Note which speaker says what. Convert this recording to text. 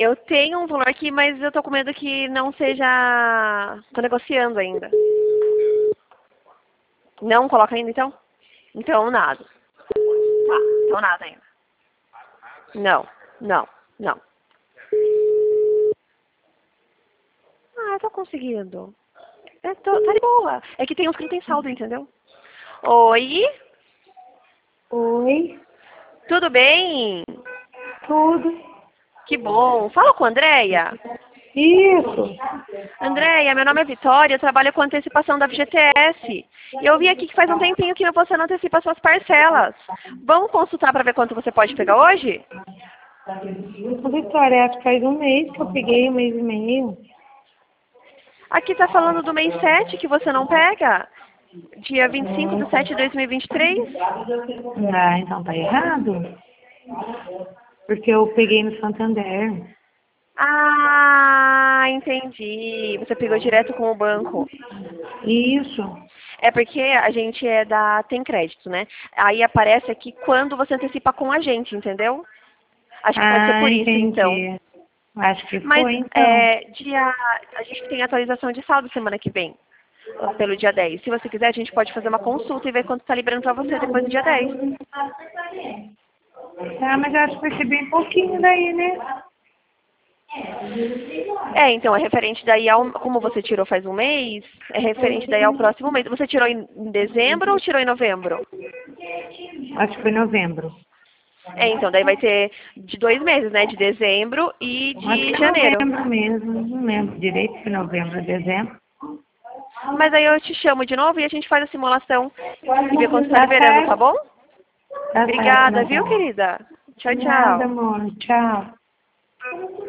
Speaker 1: Eu tenho um valor aqui, mas eu tô com medo que não seja... Tô negociando ainda. Não coloca ainda, então? Então, nada. Tá, então nada ainda. Não, não, não. Ah, eu tô conseguindo. Tá de boa. É que tem uns que não tem saldo, entendeu? Oi,
Speaker 2: Oi,
Speaker 1: tudo bem?
Speaker 2: tudo.
Speaker 1: Que bom. Fala com a Andréia.
Speaker 2: Isso.
Speaker 1: Andréia, meu nome é Vitória, eu trabalho com antecipação da FGTS. E eu vi aqui que faz um tempinho que você não antecipa suas parcelas. Vamos consultar para ver quanto você pode pegar hoje?
Speaker 2: Ô, Vitória, acho que faz um mês que eu peguei, um mês e meio.
Speaker 1: Aqui está falando do mês 7 que você não pega? Dia 25/7/2023?
Speaker 2: Ah, então tá errado. Porque eu peguei no Santander.
Speaker 1: Ah, entendi. Você pegou direto com o banco.
Speaker 2: Isso.
Speaker 1: É porque a gente tem crédito, né? Aí aparece aqui quando você antecipa com a gente, entendeu? Acho que pode ser
Speaker 2: Ah,
Speaker 1: por isso, então.
Speaker 2: entendi. Acho que
Speaker 1: Mas
Speaker 2: foi, então.
Speaker 1: a gente tem atualização de saldo semana que vem, pelo dia 10. Se você quiser, a gente pode fazer uma consulta e ver quanto está liberando para você depois do dia 10.
Speaker 2: Ah, mas eu acho que vai ser bem pouquinho daí, né?
Speaker 1: Então, é referente daí ao... Como você tirou faz um mês, é referente daí ao próximo mês. Você tirou em dezembro ou tirou em novembro?
Speaker 2: Acho que foi novembro.
Speaker 1: Então, daí vai ter de 2 meses, né? De dezembro e
Speaker 2: Acho que
Speaker 1: de
Speaker 2: é
Speaker 1: janeiro.
Speaker 2: novembro mesmo. Não lembro direito se é novembro ou dezembro.
Speaker 1: Mas aí eu te chamo de novo e a gente faz a simulação e vê quanto está
Speaker 2: Tá
Speaker 1: liberando, tá
Speaker 2: certo?
Speaker 1: bom?
Speaker 2: Tá certo,
Speaker 1: Obrigada, viu,
Speaker 2: então.
Speaker 1: querida? Tchau,
Speaker 2: Nada,
Speaker 1: tchau.
Speaker 2: amor. Tchau.